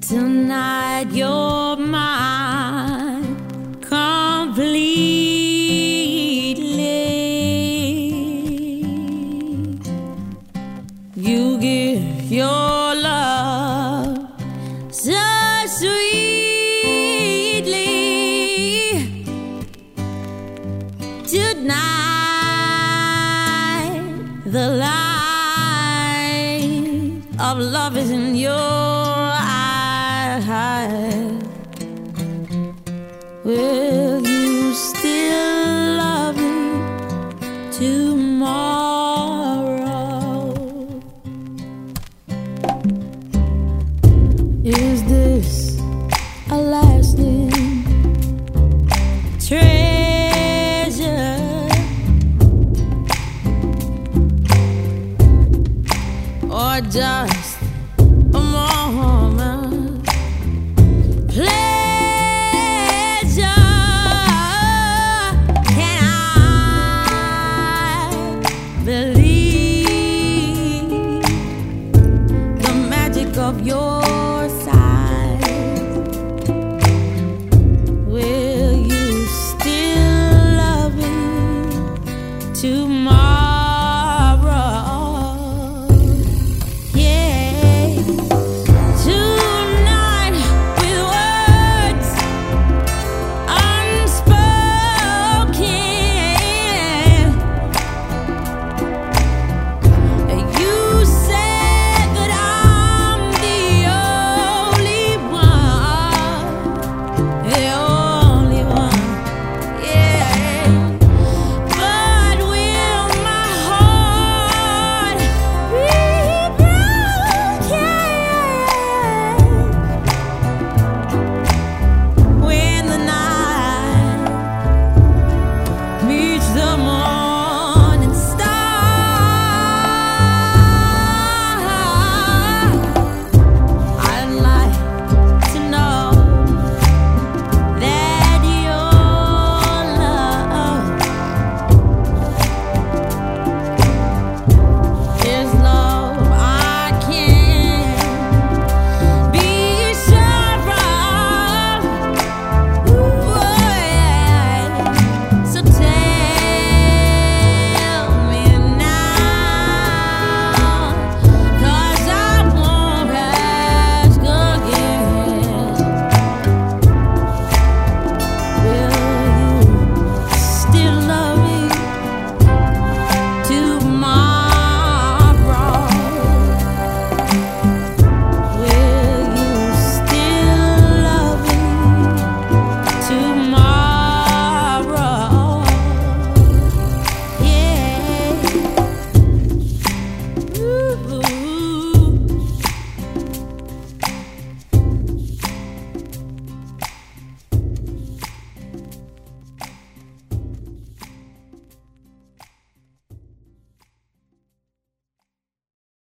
Tonight you're mine completely. You give your love so sweetly. Tonight the light of love is in your eyes. Will you still love me tomorrow? Is this a lasting treasure? Or just a moment pleasure? Can I believe the magic of your sight? Will you still love me tomorrow?